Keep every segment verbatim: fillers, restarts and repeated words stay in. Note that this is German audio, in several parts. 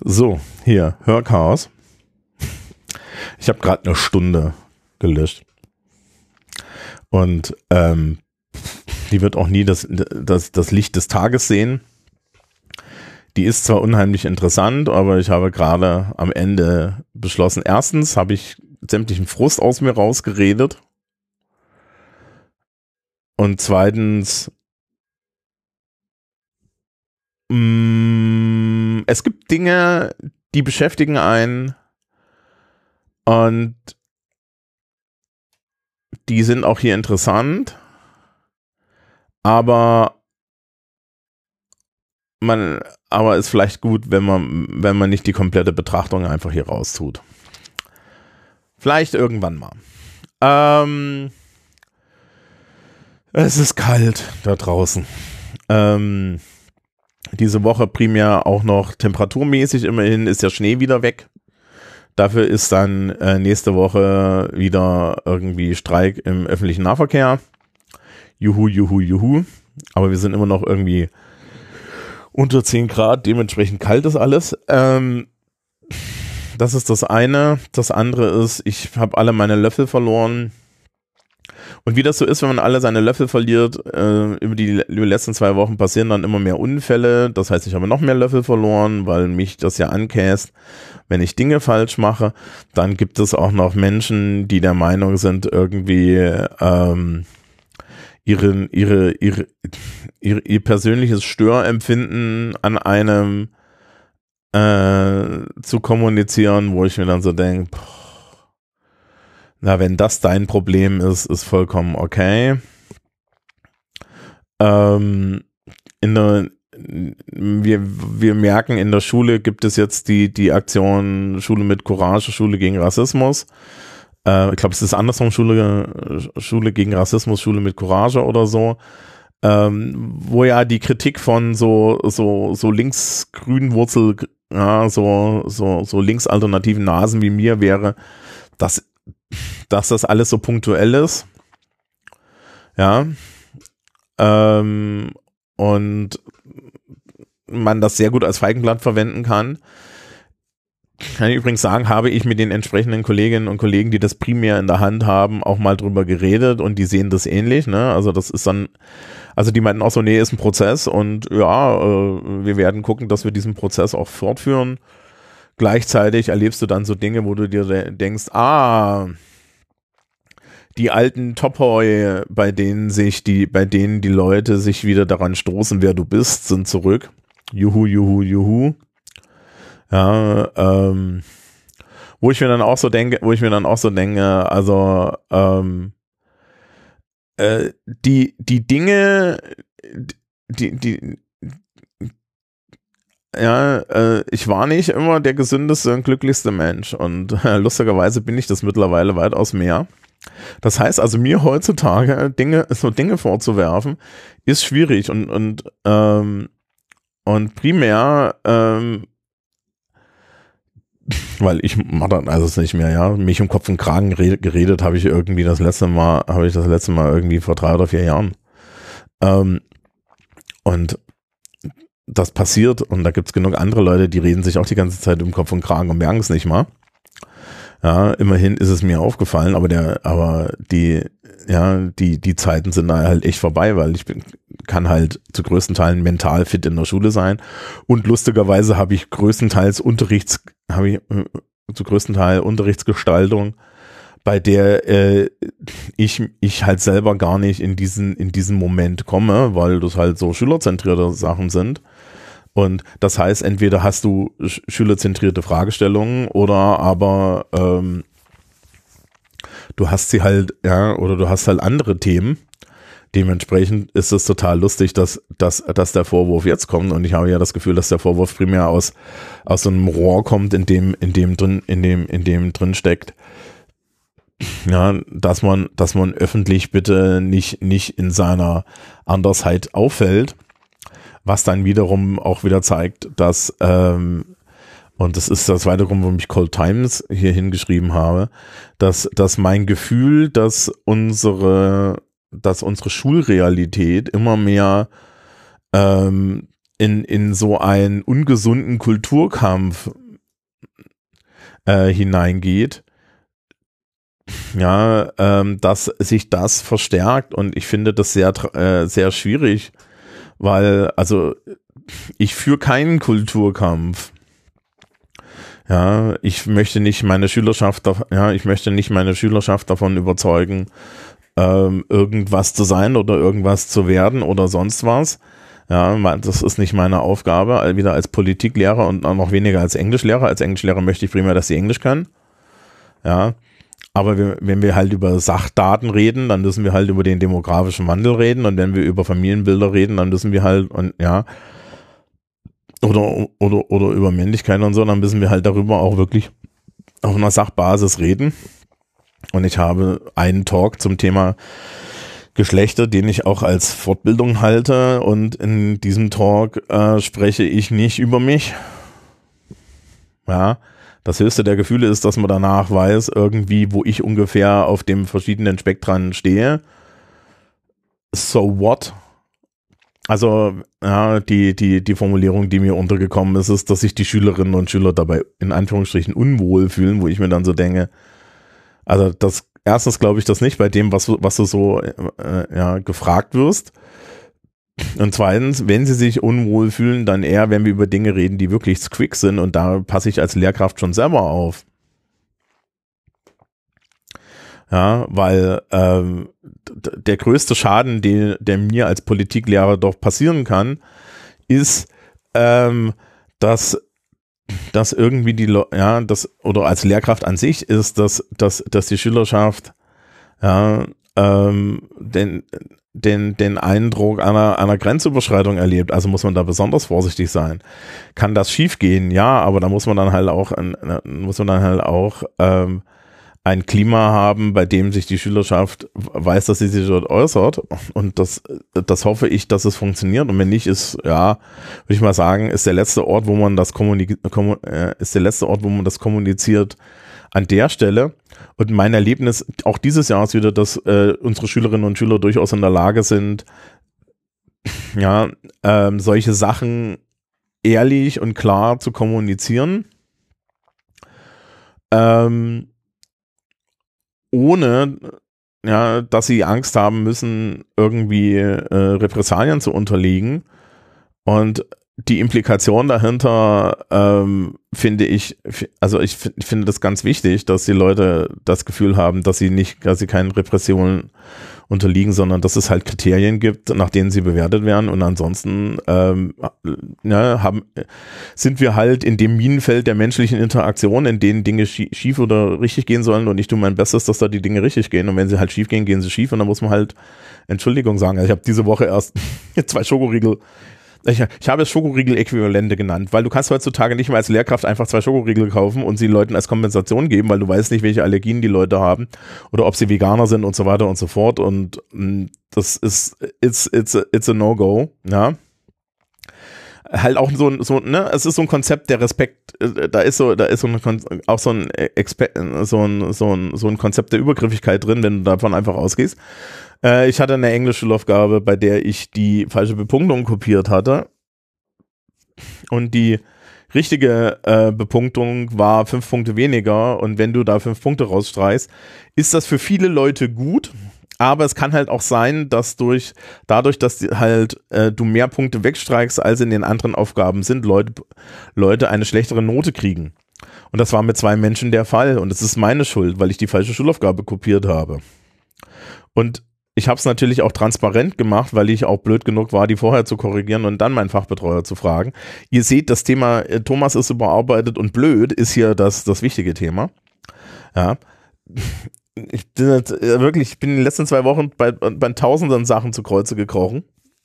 So, hier, Hörchaos. Ich habe gerade eine Stunde gelöscht. Und ähm, die wird auch nie das, das, das Licht des Tages sehen. Die ist zwar unheimlich interessant, aber ich habe gerade am Ende beschlossen, erstens habe ich sämtlichen Frust aus mir rausgeredet. Und zweitens, mh, es gibt Dinge, die beschäftigen einen und die sind auch hier interessant, aber man, aber ist vielleicht gut, wenn man, wenn man nicht die komplette Betrachtung einfach hier raustut. Vielleicht irgendwann mal. Ähm, es ist kalt da draußen. Ähm, diese Woche primär auch noch temperaturmäßig, immerhin ist der Schnee wieder weg. Dafür ist dann äh, nächste Woche wieder irgendwie Streik im öffentlichen Nahverkehr. Juhu, juhu, juhu. Aber wir sind immer noch irgendwie unter zehn Grad, dementsprechend kalt ist alles. Ähm, das ist das eine. Das andere ist, ich habe alle meine Löffel verloren. Und wie das so ist, wenn man alle seine Löffel verliert, äh, über, die, über die letzten zwei Wochen passieren dann immer mehr Unfälle. Das heißt, ich habe noch mehr Löffel verloren, weil mich das ja ankäst, wenn ich Dinge falsch mache. Dann gibt es auch noch Menschen, die der Meinung sind, irgendwie ähm, ihre, ihre, ihre, ihre, ihr persönliches Störempfinden an einem äh, zu kommunizieren, wo ich mir dann so denke, na, wenn das dein Problem ist, ist vollkommen okay. Ähm, in der, wir, wir merken, in der Schule gibt es jetzt die, die Aktion Schule mit Courage, Schule gegen Rassismus. Äh, ich glaube, es ist andersrum, Schule, Schule gegen Rassismus, Schule mit Courage oder so. Ähm, wo ja die Kritik von so, so, so links-grünen Wurzel, ja, so, so, so linksalternativen Nasen wie mir wäre, dass dass das alles so punktuell ist, ja, ähm, und man das sehr gut als Feigenblatt verwenden kann. Kann ich übrigens sagen, habe ich mit den entsprechenden Kolleginnen und Kollegen, die das primär in der Hand haben, auch mal drüber geredet und die sehen das ähnlich, ne, also das ist dann, also die meinten auch so, nee, ist ein Prozess und ja, äh, wir werden gucken, dass wir diesen Prozess auch fortführen. Gleichzeitig erlebst du dann so Dinge, wo du dir denkst, ah, die alten Topoi, bei denen sich die, bei denen die Leute sich wieder daran stoßen, wer du bist, sind zurück. Juhu, juhu, juhu. Ja, ähm, wo ich mir dann auch so denke, wo ich mir dann auch so denke, also ähm, äh, die, die Dinge, die, die Ja, äh, ich war nicht immer der gesündeste und glücklichste Mensch und äh, lustigerweise bin ich das mittlerweile weitaus mehr. Das heißt also, mir heutzutage Dinge, so Dinge vorzuwerfen, ist schwierig und und ähm, und primär, ähm, weil ich mache dann also es nicht mehr, ja, mich um Kopf und Kragen geredet, geredet habe ich irgendwie das letzte Mal, habe ich das letzte Mal irgendwie vor drei oder vier Jahren. Ähm, und das passiert und da gibt es genug andere Leute, die reden sich auch die ganze Zeit um Kopf und Kragen und merken es nicht mal. Ja, immerhin ist es mir aufgefallen, aber der, aber die, ja, die, die Zeiten sind da halt echt vorbei, weil ich bin, kann halt zu größten Teilen mental fit in der Schule sein und lustigerweise habe ich größtenteils Unterrichts, habe ich äh, zu größten Teil Unterrichtsgestaltung, bei der äh, ich, ich halt selber gar nicht in diesen, in diesen Moment komme, weil das halt so schülerzentrierte Sachen sind. Und das heißt, entweder hast du sch- schülerzentrierte Fragestellungen oder aber ähm, du hast sie halt, ja, oder du hast halt andere Themen. Dementsprechend ist es total lustig, dass, dass, dass der Vorwurf jetzt kommt. Und ich habe ja das Gefühl, dass der Vorwurf primär aus, aus so einem Rohr kommt, in dem, in dem drin, in dem, in dem drin steckt. Ja, dass man, dass man öffentlich bitte nicht, nicht in seiner Andersheit auffällt, was dann wiederum auch wieder zeigt, dass, ähm, und das ist der zweite Grund, warum ich Cold Times hier hingeschrieben habe, dass, dass mein Gefühl, dass unsere, dass unsere Schulrealität immer mehr ähm, in, in so einen ungesunden Kulturkampf äh, hineingeht, ja, ähm, dass sich das verstärkt, und ich finde das sehr, äh, sehr schwierig, weil, also ich führe keinen Kulturkampf. Ja, ich möchte nicht meine Schülerschaft, ja, ich möchte nicht meine Schülerschaft davon überzeugen, ähm, irgendwas zu sein oder irgendwas zu werden oder sonst was. Ja, das ist nicht meine Aufgabe, wieder als Politiklehrer und noch weniger als Englischlehrer. Als Englischlehrer möchte ich primär, dass sie Englisch können. Ja, aber wir, wenn wir halt über Sachdaten reden, dann müssen wir halt über den demografischen Wandel reden, und wenn wir über Familienbilder reden, dann müssen wir halt, und ja, oder, oder, oder über Männlichkeit und so, dann müssen wir halt darüber auch wirklich auf einer Sachbasis reden. Und ich habe einen Talk zum Thema Geschlechter, den ich auch als Fortbildung halte, und in diesem Talk äh, spreche ich nicht über mich. Ja, das höchste der Gefühle ist, dass man danach weiß, irgendwie, wo ich ungefähr auf dem verschiedenen Spektren stehe. So what? Also, ja, die, die, die Formulierung, die mir untergekommen ist, ist, dass sich die Schülerinnen und Schüler dabei in Anführungsstrichen unwohl fühlen, wo ich mir dann so denke, also das, erstens glaube ich das nicht bei dem, was, was du so äh, ja, gefragt wirst. Und zweitens, wenn sie sich unwohl fühlen, dann eher, wenn wir über Dinge reden, die wirklich quick sind, und da passe ich als Lehrkraft schon selber auf. Ja, weil ähm, der größte Schaden, den, der mir als Politiklehrer doch passieren kann, ist, ähm, dass, dass irgendwie die, Le- ja, das, oder als Lehrkraft an sich ist, dass, dass, dass die Schülerschaft, ja, ähm, den, den, den Eindruck einer, einer Grenzüberschreitung erlebt. Also muss man da besonders vorsichtig sein. Kann das schiefgehen? Ja, aber da muss man dann halt auch, muss man dann halt auch, ähm, ein Klima haben, bei dem sich die Schülerschaft weiß, dass sie sich dort äußert, und das, das hoffe ich, dass es funktioniert, und wenn nicht, ist, ja, würde ich mal sagen, ist der letzte Ort, wo man das kommuniziert, ist der letzte Ort, wo man das kommuniziert, an der Stelle. Und mein Erlebnis auch dieses Jahr ist wieder, dass äh, unsere Schülerinnen und Schüler durchaus in der Lage sind, ja, ähm, solche Sachen ehrlich und klar zu kommunizieren, ähm, ohne, ja, dass sie Angst haben müssen, irgendwie äh, Repressalien zu unterliegen. Und die Implikation dahinter ähm, finde ich, also ich finde das ganz wichtig, dass die Leute das Gefühl haben, dass sie nicht, dass sie keinen Repressionen unterliegen, sondern dass es halt Kriterien gibt, nach denen sie bewertet werden, und ansonsten ähm, ne, haben, sind wir halt in dem Minenfeld der menschlichen Interaktion, in denen Dinge schief oder richtig gehen sollen, und ich tue mein Bestes, dass da die Dinge richtig gehen, und wenn sie halt schief gehen, gehen sie schief, und dann muss man halt Entschuldigung sagen. Also ich habe diese Woche erst zwei Schokoriegel Ich, ich habe es Schokoriegel-Äquivalente genannt, weil du kannst heutzutage nicht mehr als Lehrkraft einfach zwei Schokoriegel kaufen und sie Leuten als Kompensation geben, weil du weißt nicht, welche Allergien die Leute haben oder ob sie Veganer sind und so weiter und so fort, und mh, das ist, it's, it's, a, it's a no-go, ja. Halt auch so, so, ne, es ist so ein Konzept der Respekt, da ist so, da ist so ein, auch so ein, Expe so ein, so ein, so ein Konzept der Übergriffigkeit drin, wenn du davon einfach ausgehst. Äh, ich hatte eine Englischschulaufgabe, bei der ich die falsche Bepunktung kopiert hatte, und die richtige äh, Bepunktung war fünf Punkte weniger, und wenn du da fünf Punkte rausstreichst, ist das für viele Leute gut. Aber es kann halt auch sein, dass durch dadurch, dass die halt äh, du mehr Punkte wegstreichst, als in den anderen Aufgaben sind, Leute, Leute eine schlechtere Note kriegen. Und das war mit zwei Menschen der Fall. Und es ist meine Schuld, weil ich die falsche Schulaufgabe kopiert habe. Und ich habe es natürlich auch transparent gemacht, weil ich auch blöd genug war, die vorher zu korrigieren und dann meinen Fachbetreuer zu fragen. Ihr seht, das Thema äh, Thomas ist überarbeitet und blöd ist hier das, das wichtige Thema. Ja. Ich bin halt, wirklich, ich bin in den letzten zwei Wochen bei, bei tausenden Sachen zu Kreuze gekrochen.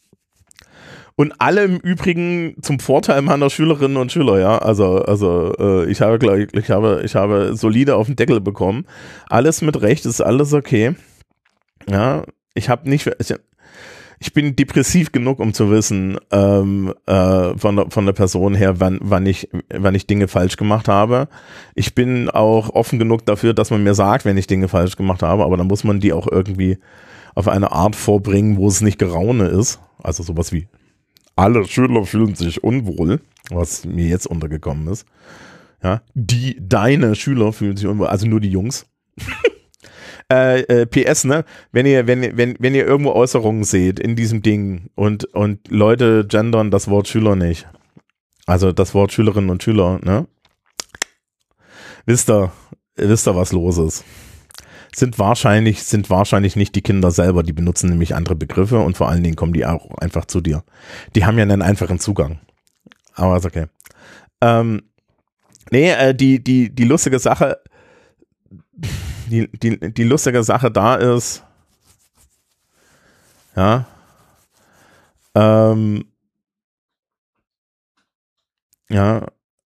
Und alle im Übrigen zum Vorteil meiner Schülerinnen und Schüler, ja. Also, also äh, ich habe, glaub ich, ich habe, ich habe solide auf den Deckel bekommen. Alles mit Recht, ist alles okay. Ja, ich habe nicht, ich, ich bin depressiv genug, um zu wissen, ähm, äh, von, der, von der Person her, wann, wann ich, wann ich Dinge falsch gemacht habe. Ich bin auch offen genug dafür, dass man mir sagt, wenn ich Dinge falsch gemacht habe, aber dann muss man die auch irgendwie auf eine Art vorbringen, wo es nicht Geraune ist. Also sowas wie alle Schüler fühlen sich unwohl, was mir jetzt untergekommen ist. Ja, die, deine Schüler fühlen sich unwohl, also nur die Jungs. äh, äh, P S, ne, wenn ihr, wenn, wenn, wenn ihr irgendwo Äußerungen seht in diesem Ding und, und Leute gendern das Wort Schüler nicht, also das Wort Schülerinnen und Schüler, ne, wisst ihr, wisst ihr, was los ist. Sind wahrscheinlich, sind wahrscheinlich nicht die Kinder selber, die benutzen nämlich andere Begriffe und vor allen Dingen kommen die auch einfach zu dir. Die haben ja einen einfachen Zugang. Aber ist okay. Ähm, nee, äh, die, die, die lustige Sache, die, die, die lustige Sache da ist, ja, ähm, ja,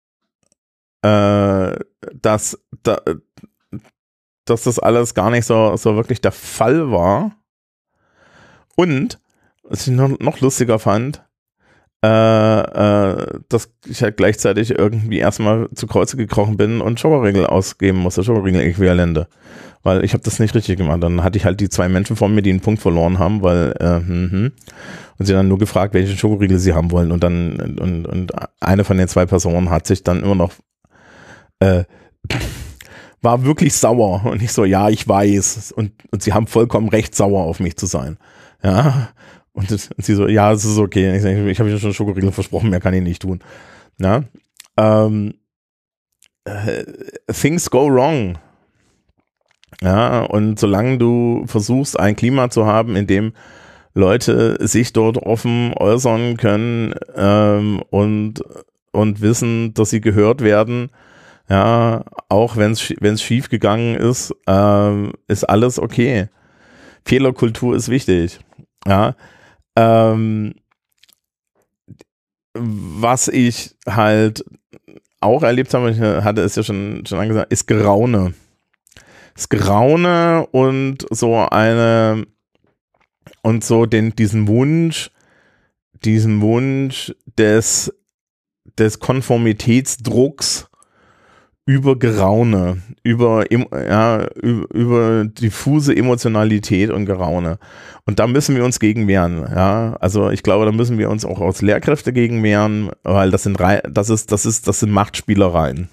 äh, dass, da, dass das alles gar nicht so, so wirklich der Fall war. Und, was ich noch, noch lustiger fand, äh, äh, dass ich halt gleichzeitig irgendwie erstmal zu Kreuze gekrochen bin und Schokoriegel ausgeben musste, Schokoriegel-Äquivalente. Weil ich habe das nicht richtig gemacht. Dann hatte ich halt die zwei Menschen vor mir, die einen Punkt verloren haben, weil äh, hm, hm. und sie dann nur gefragt, welche Schokoriegel sie haben wollen. Und dann und, und eine von den zwei Personen hat sich dann immer noch äh, war wirklich sauer. Und ich so, ja, ich weiß. Und, und sie haben vollkommen recht, sauer auf mich zu sein. Ja. Und, das, und sie so, ja, es ist okay. Ich, ich habe Ihnen schon Schokoriegel versprochen, mehr kann ich nicht tun. Ja. Ähm, äh, things go wrong. Ja, und solange du versuchst, ein Klima zu haben, in dem Leute sich dort offen äußern können ähm, und, und wissen, dass sie gehört werden, ja, auch wenn es wenn es schief gegangen ist, ähm, ist alles okay. Fehlerkultur ist wichtig. Ja, ähm, was ich halt auch erlebt habe, ich hatte es ja schon schon angesagt, ist Geraune. Das Geraune und so eine und so den diesen Wunsch, diesen Wunsch des des Konformitätsdrucks über Geraune, über, ja, über, über diffuse Emotionalität und Geraune. Und da müssen wir uns gegen wehren. Ja, also ich glaube, da müssen wir uns auch als Lehrkräfte gegen wehren, weil das sind das ist das ist das sind Machtspielereien.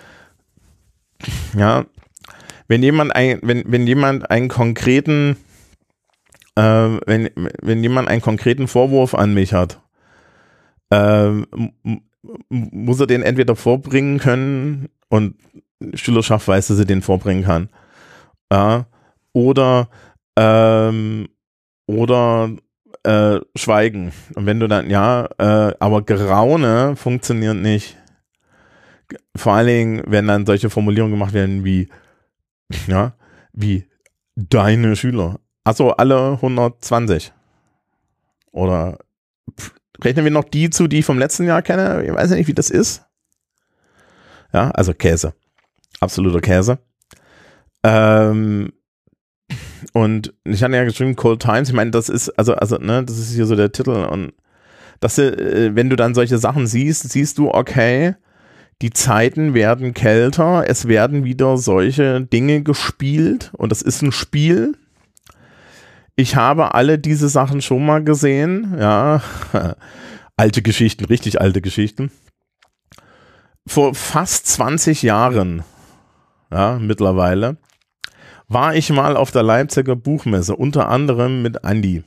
Ja, wenn jemand ein, wenn wenn jemand einen konkreten äh, wenn wenn jemand einen konkreten Vorwurf an mich hat, äh, muss er den entweder vorbringen können und Schülerschaft weiß, dass sie den vorbringen kann. Ja, oder ähm, oder äh, schweigen. Und wenn du dann, ja, äh, aber Geraune funktioniert nicht. Vor allen Dingen, wenn dann solche Formulierungen gemacht werden wie, ja, wie deine Schüler. Achso, alle hundertzwanzig. Oder pff, rechnen wir noch die zu, die ich vom letzten Jahr kenne? Ich weiß nicht, wie das ist. Ja, also Käse. Absoluter Käse. Ähm, und ich hatte ja geschrieben, Cold Times, ich meine, das ist, also, also, ne, das ist hier so der Titel und das, äh, wenn du dann solche Sachen siehst, siehst du, okay, die Zeiten werden kälter, es werden wieder solche Dinge gespielt und das ist ein Spiel. Ich habe alle diese Sachen schon mal gesehen, ja, alte Geschichten, richtig alte Geschichten. Vor fast zwanzig Jahren, ja, mittlerweile, war ich mal auf der Leipziger Buchmesse, unter anderem mit Andi.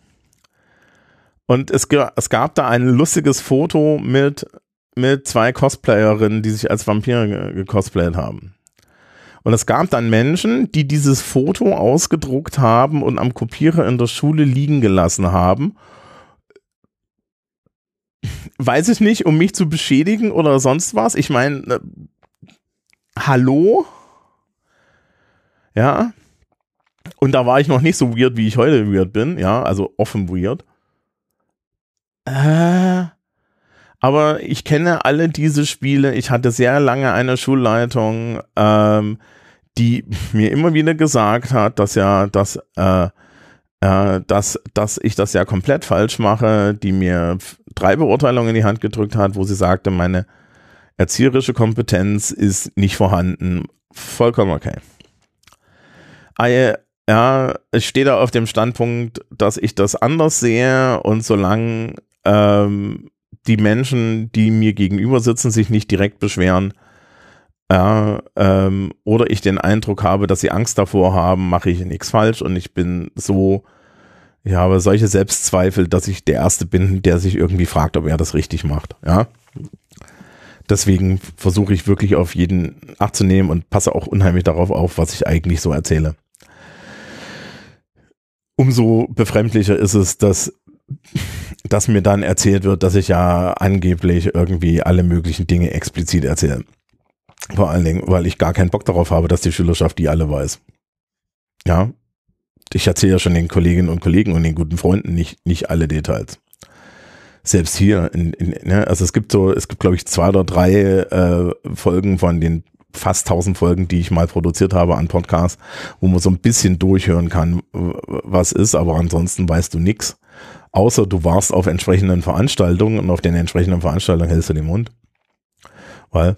Und es, es gab da ein lustiges Foto mit, mit zwei Cosplayerinnen, die sich als Vampire gecosplayt haben. Und es gab dann Menschen, die dieses Foto ausgedruckt haben und am Kopierer in der Schule liegen gelassen haben. Weiß ich nicht, um mich zu beschädigen oder sonst was. Ich meine, äh, hallo? Ja. Und da war ich noch nicht so weird, wie ich heute weird bin. Ja, also offen weird. Äh, aber ich kenne alle diese Spiele. Ich hatte sehr lange eine Schulleitung, ähm, die mir immer wieder gesagt hat, dass ja, dass, äh, äh, dass, dass ich das ja komplett falsch mache, die mir drei Beurteilungen in die Hand gedrückt hat, wo sie sagte, meine erzieherische Kompetenz ist nicht vorhanden. Vollkommen okay. I, ja, ich stehe da auf dem Standpunkt, dass ich das anders sehe und solange ähm, die Menschen, die mir gegenüber sitzen, sich nicht direkt beschweren, ja, ähm, oder ich den Eindruck habe, dass sie Angst davor haben, mache ich nichts falsch und ich bin so, ich habe solche Selbstzweifel, dass ich der Erste bin, der sich irgendwie fragt, ob er das richtig macht, ja. Deswegen versuche ich wirklich auf jeden Acht zu nehmen und passe auch unheimlich darauf auf, was ich eigentlich so erzähle. Umso befremdlicher ist es, dass, dass mir dann erzählt wird, dass ich ja angeblich irgendwie alle möglichen Dinge explizit erzähle. Vor allen Dingen, weil ich gar keinen Bock darauf habe, dass die Schülerschaft die alle weiß. Ja, ich erzähle ja schon den Kolleginnen und Kollegen und den guten Freunden nicht, nicht alle Details. Selbst hier, in, in, ne, also es gibt so, es gibt glaube ich zwei oder drei äh, Folgen von den fast tausend Folgen, die ich mal produziert habe an Podcasts, wo man so ein bisschen durchhören kann, was ist, aber ansonsten weißt du nichts, außer du warst auf entsprechenden Veranstaltungen und auf den entsprechenden Veranstaltungen hältst du den Mund, weil,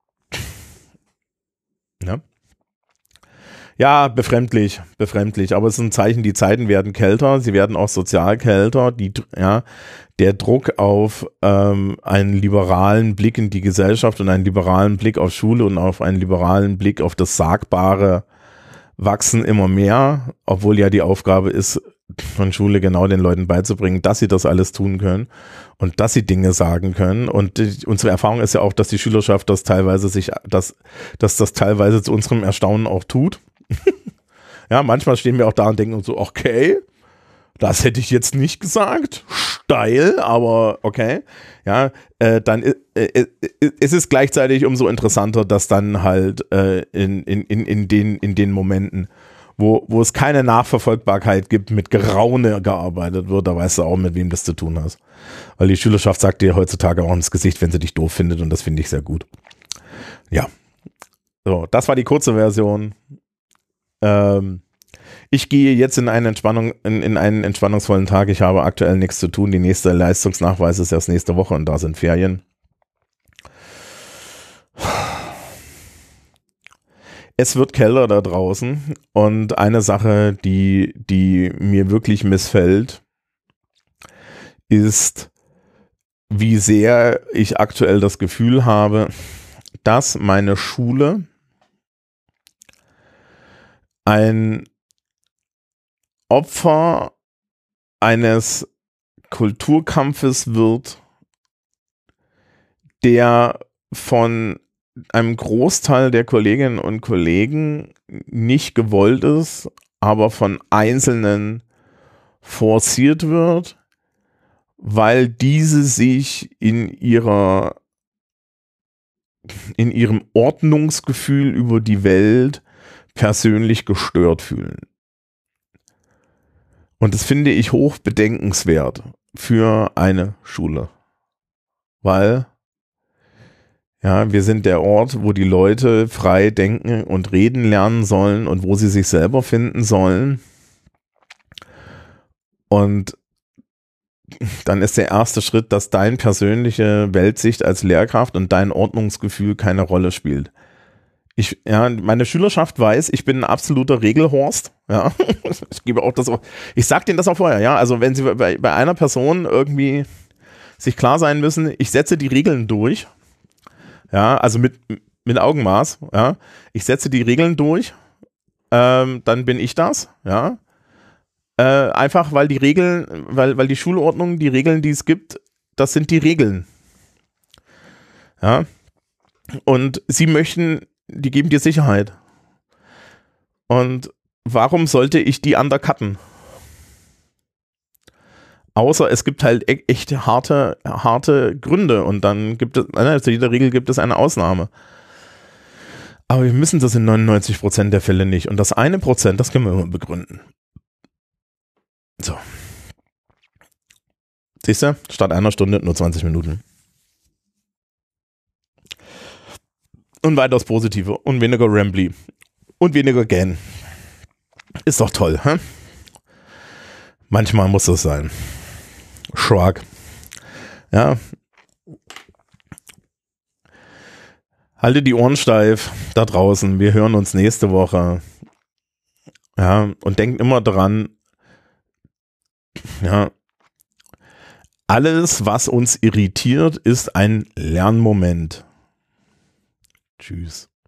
ja, ja, befremdlich, befremdlich, aber es ist ein Zeichen, die Zeiten werden kälter, sie werden auch sozial kälter, die, ja, der Druck auf ähm, einen liberalen Blick in die Gesellschaft und einen liberalen Blick auf Schule und auf einen liberalen Blick auf das Sagbare wachsen immer mehr, obwohl ja die Aufgabe ist, von Schule genau den Leuten beizubringen, dass sie das alles tun können und dass sie Dinge sagen können. Und die, unsere Erfahrung ist ja auch, dass die Schülerschaft das teilweise sich, dass, dass das teilweise zu unserem Erstaunen auch tut. Ja, manchmal stehen wir auch da und denken uns so, okay, das hätte ich jetzt nicht gesagt, steil, aber okay. Ja, äh, dann äh, äh, es ist gleichzeitig umso interessanter, dass dann halt äh, in, in, in, in, den, in den Momenten, wo, wo es keine Nachverfolgbarkeit gibt, mit Geraune gearbeitet wird, da weißt du auch, mit wem das zu tun hast. Weil die Schülerschaft sagt dir heutzutage auch ins Gesicht, wenn sie dich doof findet, und das finde ich sehr gut. Ja, so, das war die kurze Version. Ähm, Ich gehe jetzt in eine Entspannung, in, in einen entspannungsvollen Tag. Ich habe aktuell nichts zu tun. Die nächste Leistungsnachweis ist erst nächste Woche und da sind Ferien. Es wird kälter da draußen und eine Sache, die, die mir wirklich missfällt, ist, wie sehr ich aktuell das Gefühl habe, dass meine Schule ein Opfer eines Kulturkampfes wird, der von einem Großteil der Kolleginnen und Kollegen nicht gewollt ist, aber von Einzelnen forciert wird, weil diese sich in ihrer, in ihrem Ordnungsgefühl über die Welt persönlich gestört fühlen. Und das finde ich hoch bedenkenswert für eine Schule. Weil, ja, wir sind der Ort, wo die Leute frei denken und reden lernen sollen und wo sie sich selber finden sollen. Und dann ist der erste Schritt, dass deine persönliche Weltsicht als Lehrkraft und dein Ordnungsgefühl keine Rolle spielt. Ich, ja, meine Schülerschaft weiß, ich bin ein absoluter Regelhorst. Ja, ich gebe auch das auch. Ich sag denen das auch vorher. Ja, also wenn sie bei, bei einer Person irgendwie sich klar sein müssen, ich setze die Regeln durch. Ja, also mit mit Augenmaß. Ja, ich setze die Regeln durch. Ähm, dann bin ich das. Ja, äh, einfach weil die Regeln, weil weil die Schulordnung, die Regeln, die es gibt, das sind die Regeln. Ja, und sie möchten die geben dir Sicherheit. Und warum sollte ich die undercutten? Außer es gibt halt e- echt harte, harte Gründe und dann gibt es, zu jeder Regel gibt es eine Ausnahme. Aber wir müssen das in neunundneunzig Prozent der Fälle nicht. Und das eine Prozent, das können wir immer begründen. So. Siehst du? Statt einer Stunde nur zwanzig Minuten. Und weitaus positiver und weniger rambly und weniger gähn. Ist doch toll, hä? Manchmal muss das sein. Shrug. Ja. Halte die Ohren steif da draußen. Wir hören uns nächste Woche. Ja, und denkt immer dran, ja, Alles, was uns irritiert, ist ein Lernmoment. Tschüss.